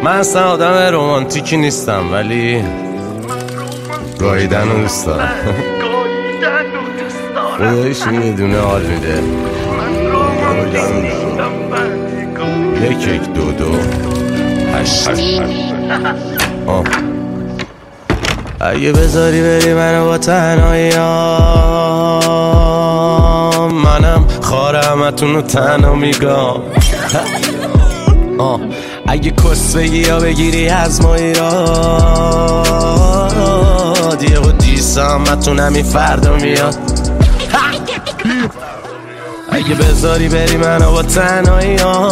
من اصلا آدم رومانتیکی نیستم ولی گاییدن رو دوست دارم. خدایش یه دونه حال میده. یک دو دو هشت. اگه بذاری بری منو با تنهایی منم خارمتون رو تنها میگم. اگه کس بگی یا بگیری از ما ایراد یه و دیسامتون همین فردا میاد. اگه بذاری بری منو با تنهایی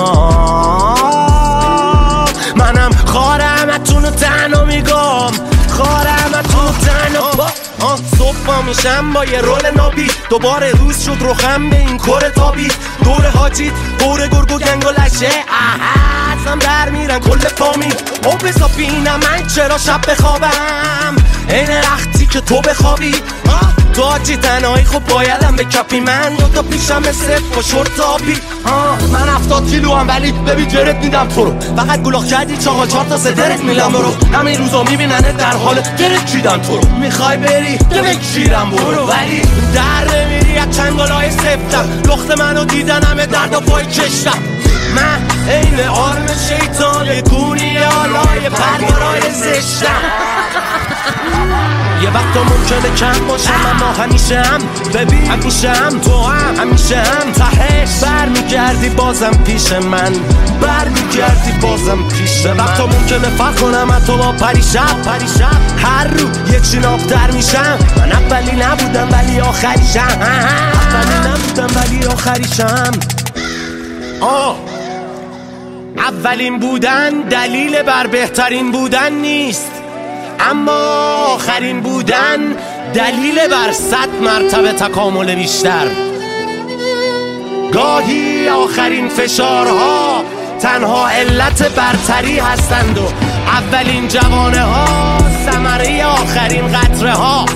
منم خارمتون رو تنها میگم. خارمتون رو تنها صبح میشم با یه رول نابی دوباره روز شد روخم به این کور تابی دور حاجید دور گرگ و گنگ و لشه ازم در میرن کل فامیل او بزا بینم من چرا شب بخوابم این رختی که تو بخوابی تو حاجی تنهایی خب بایدم به کپی من دوتا پیشم صف و شورت آبی من 70 کیلو هم ولی ببین جرت میدم تو رو فقط گلاخ کردی 4 تا سدرت میلم برو همین روزا میبیننه در حال جرت چیدم تو رو میخوای بری بکشیرم برو ولی در نمیری از چنگالای سفتم لخت منو دیدن همه درد و پای کشتم من این آرم شیطان یه گونی آلای پرگرای زشتم. یه وقتا ممکنه کم باشم اما همیشه هم ببین همیشه هم تو هم همیشه هم تهش برمیگردی بازم پیش من برمیگردی بازم پیش من. وقتا ممکنه فرق کنم از تو با پریشب هر رو یه چی نابتر میشم. من اولی نبودم ولی آخریشم اولین بودن دلیل بر بهترین بودن نیست اما آخرین بودن دلیل بر 100 مرتبه تکامل بیشتر. گاهی آخرین فشارها تنها علت برتری هستند و اولین جوانه ها ثمره آخرین قطره ها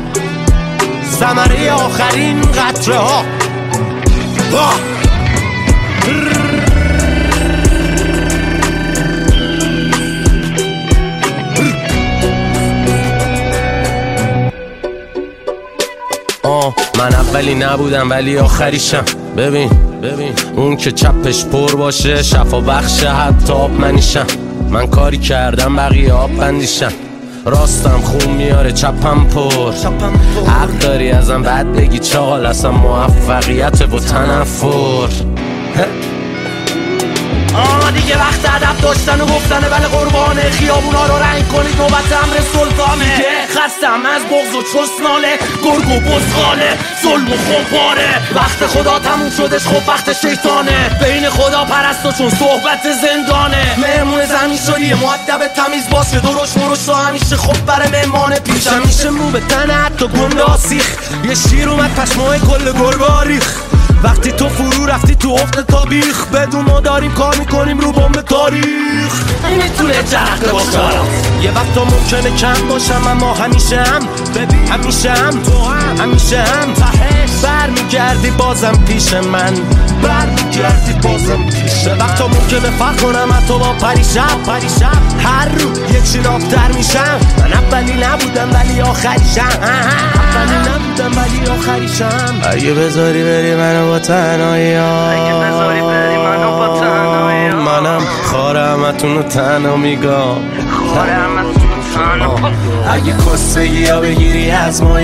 من اولی نبودم ولی آخریشم. ببین اون که چپش پر باشه شفا بخشه حتی آب منیشم. من کاری کردم بقیه آب بندیشم راستم خون میاره چپم پر حق داری ازم بد بگی چاقال اصلا موفقیت و تنفر. دیگه وقت ادب داشتن و گفتنه ولی قربانه خیابونا رو رنگ کنید نوبت امر سلطانه. دیگه خستم از بغض و چسناله گرگ و بزغاله ظلم و خمپاره. وقت خدا تموم شدش خب وقت شیطانه بین خدا پرست و چون صحبت زندانه. مهمون زمین شدی مؤدب تمیز باش که درش مرش تو همیشه خب بره مهمانه پیش همیشه مو به تنه حتی گنده آسیخ یه شیر اومد پشمای کل گرگا ریخ. وقتی تو فرو رفتی تو افت تابیخ بدون ما داریم کار میکنیم رو بمب تاریخ. میتونه جرقه باشم یه وقتا ممکنه کم باشم اما همیشه هم ببین همیشه هم تو هم همیشه هم تهش برمیگردی بازم پیش من وقتا ممکنه فرق کنم از تو با پریشب هر رو یک چی نابتر میشم. من اولی نبودم ولی آخریشم اگه بذاری بری منو با تنهایی منم خارمتون رو تنها میگم. اگه کسگی یا بگیری از ما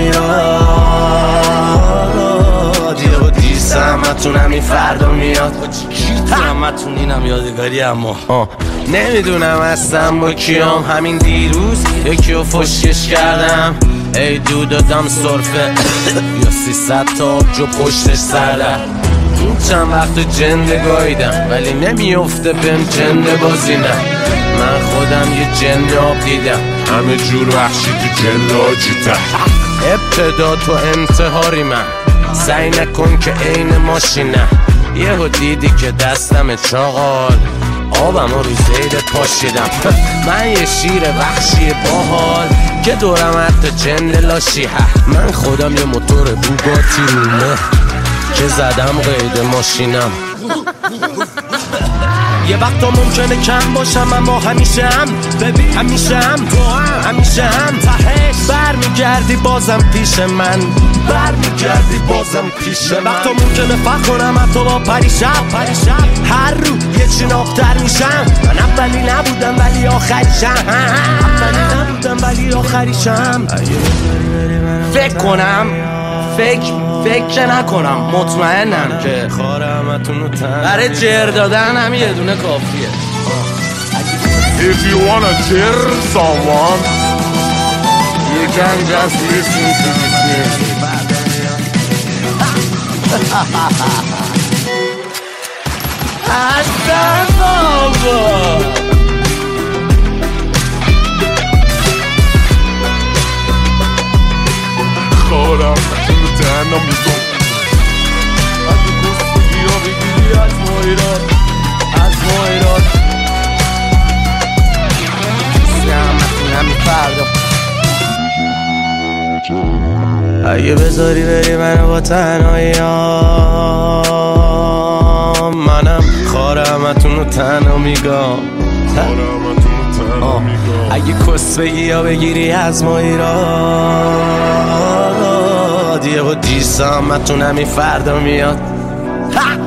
ایراد یه و دیسمتون همین فردا میاد. همتون اینم یادگاری اما نمیدونم هستم با کیام. همین دیروز یکی رو فشکش کردم ای دو دادم سرفه یا 300 تا آبجو پشتش سردم. این چند وقت جنده گاییدم ولی نمیفته بهم جنده بازی نه. من خودم یه جنده آب دیدم همه جور وحشی تو جنده آجیتم. ابتدا تو انتحاری من سعی نکن که عین ماشینم. یهو دیدی که دستم چاقال آبم رو زیر پاشیدم. من یه شیر وحشی باحال که دورم حتی جنده لاشی. من خودم یه موتور بوگاتی رومه که زدم قید ماشینم. یه وقتا ممکنه کم باشم اما همیشه هم ببین همیشه هم تو هم همیشه هم تهش برمیگردی بازم پیش من برمیگردی بازم پیش من. یه وقتا ممکنه فکر کنم حتی با پریشب هر رو یه چنابتر میشم. من اولی نبودم ولی آخریشم ولی آخریشم. فکر کنم فکر نکنم مطمئنم که برای جر دادن همین یه دونه کافیه. If you wanna cheer someone, you can just listen to the music. Hasta luego. خودم اونو تنها میگم اگه گستگی ها بگیری از ما ایران همین فردا اگه بذاری بری منو با تنهایی منم خارمتون رو تنها میگم. اگه کس بگی یا بگیری از ما ایران یه با دیسامتون همین فردا میاد.